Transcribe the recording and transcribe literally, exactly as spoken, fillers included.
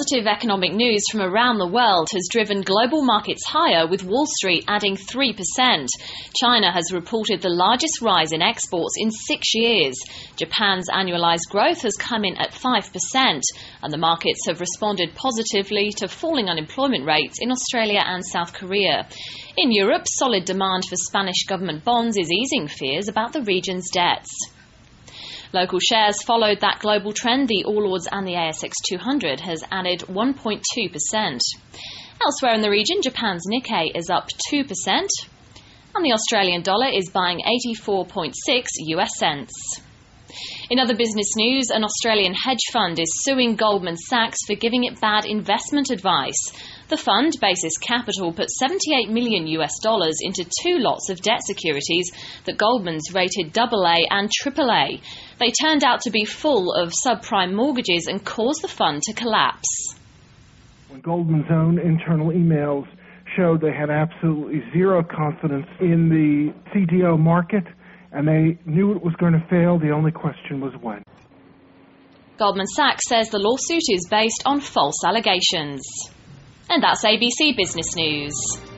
Positive economic news from around the world has driven global markets higher, with Wall Street adding three percent. China has reported the largest rise in exports in six years. Japan's annualized growth has come in at five percent, and the markets have responded positively to falling unemployment rates in Australia and South Korea. In Europe, solid demand for Spanish government bonds is easing fears about the region's debts. Local shares followed that global trend. The All Ords and the A S X two hundred has added one point two percent. Elsewhere in the region, Japan's Nikkei is up two percent, and the Australian dollar is buying eighty-four point six U S cents. In other business news, an Australian hedge fund is suing Goldman Sachs for giving it bad investment advice. The fund, Basis Capital, put seventy-eight million U S dollars into two lots of debt securities that Goldman's rated double A and triple A. They turned out to be full of subprime mortgages and caused the fund to collapse. When Goldman's own internal emails showed they had absolutely zero confidence in the C D O market, and they knew it was going to fail, the only question was when. Goldman Sachs says the lawsuit is based on false allegations. And that's A B C Business News.